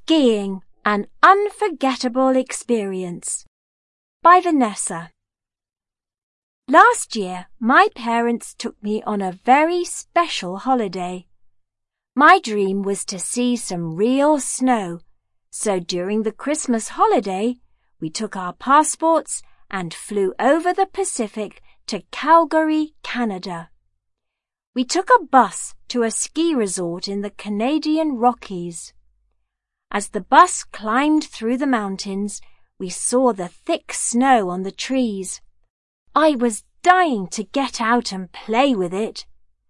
Skiing, an Unforgettable Experience by Vanessa. Last year, my parents took me on a very special holiday. My dream was to see some real snow, so during the Christmas holiday, we took our passports and flew over the Pacific to Calgary, Canada. We took a bus to a ski resort in the Canadian Rockies. As the bus climbed through the mountains, we saw the thick snow on the trees. I was dying to get out and play with it.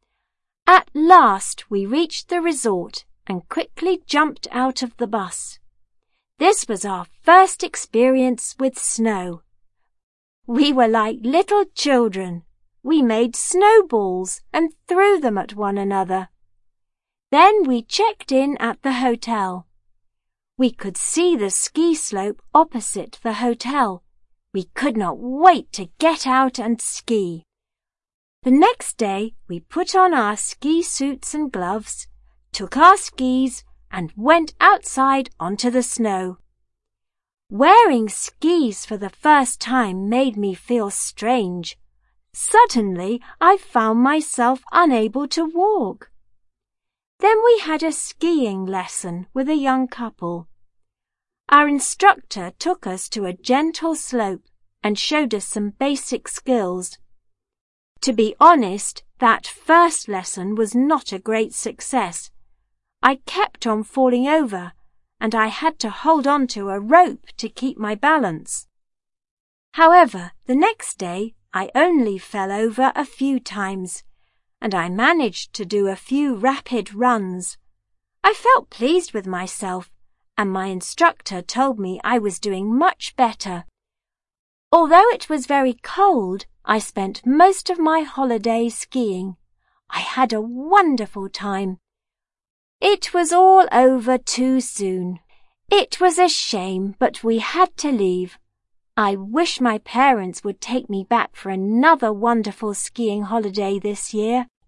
At last we reached the resort and quickly jumped out of the bus. This was our first experience with snow. We were like little children. We made snowballs and threw them at one another. Then we checked in at the hotel. We could see the ski slope opposite the hotel. We could not wait to get out and ski. The next day, we put on our ski suits and gloves, took our skis, and went outside onto the snow. Wearing skis for the first time made me feel strange. Suddenly, I found myself unable to walk. Then we had a skiing lesson with a young couple. Our instructor took us to a gentle slope and showed us some basic skills. To be honest, that first lesson was not a great success. I kept on falling over, and I had to hold on to a rope to keep my balance. However, the next day I only fell over a few times, and I managed to do a few rapid runs. I felt pleased with myself, and my instructor told me I was doing much better. Although it was very cold, I spent most of my holiday skiing. I had a wonderful time. It was all over too soon. It was a shame, but we had to leave. I wish my parents would take me back for another wonderful skiing holiday this year.